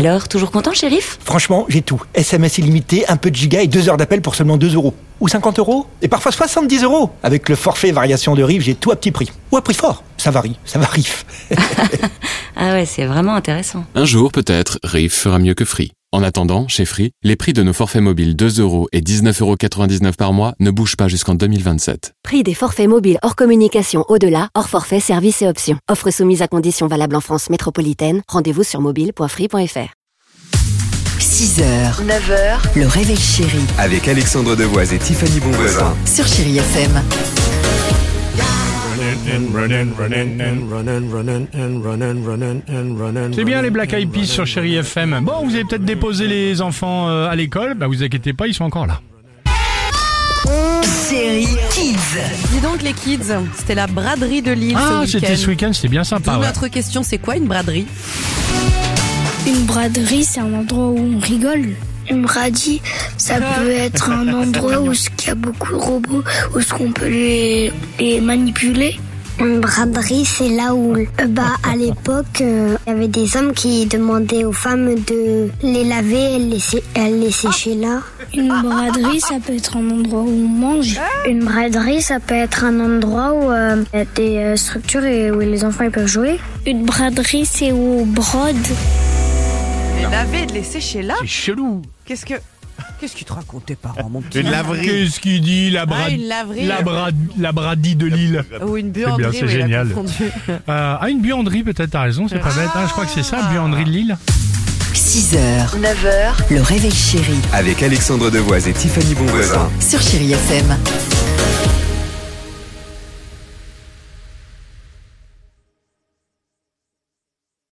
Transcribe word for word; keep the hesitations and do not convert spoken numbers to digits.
Alors, toujours content le shérif ? Franchement, j'ai tout. S M S illimité, un peu de giga et deux heures d'appel pour seulement deux euros. Ou cinquante euros. Et parfois soixante-dix euros. Avec le forfait variation de rive, j'ai tout à petit prix. Ou à prix fort. Ça varie, ça varie. Ah ouais, c'est vraiment intéressant. Un jour, peut-être, Riff fera mieux que Free. En attendant, chez Free, les prix de nos forfaits mobiles deux euros et dix-neuf euros quatre-vingt-dix-neuf par mois ne bougent pas jusqu'en deux mille vingt-sept. Prix des forfaits mobiles hors communication au-delà, hors forfait, services et options. Offre soumise à conditions valables en France métropolitaine. Rendez-vous sur mobile point free point f r. six heures, neuf heures, le réveil chéri. Avec Alexandre Devoise et Tiffany Bonvoisin. Sur Chéri F M. C'est bien les Black Eyed Peas sur Chéri F M. Bon, vous avez peut-être déposé les enfants euh, à l'école. Bah vous inquiétez pas, ils sont encore là. Chéri Kids. Dis donc les kids, c'était la braderie de Lille Ah, ce week-end. c'était ce week-end, c'était bien sympa. D'où Ouais. notre question, c'est quoi une braderie ? Une braderie, c'est un endroit où on rigole. Une braderie, ça peut être un endroit où il y a beaucoup de robots, où est-ce qu'on peut les, les manipuler. Une braderie, c'est là où, euh, bah, à l'époque, il euh, y avait des hommes qui demandaient aux femmes de les laver et les, sé- les sécher là. Une braderie, ça peut être un endroit où on mange. Une braderie, ça peut être un endroit où il euh, y a des euh, structures et où les enfants ils peuvent jouer. Une braderie, c'est où on brode. Les laver et de les sécher là ? C'est chelou. Qu'est-ce que... Qu'est-ce que tu te racontes tes parents, mon petit ? Une laverie. Qu'est-ce qu'il dit, la brade... Ah, une laverie. La, brad... la bradie de Lille. Ou une buanderie, c'est bien, c'est oui, génial. il a confondu. Euh, ah, une buanderie peut-être, t'as raison, c'est pas bête. Ah, je crois que c'est ça, buanderie de Lille. six heures, neuf heures, le réveil chéri. Avec Alexandre Devoise et Tiffany Bonvoisin. Sur Chéri F M.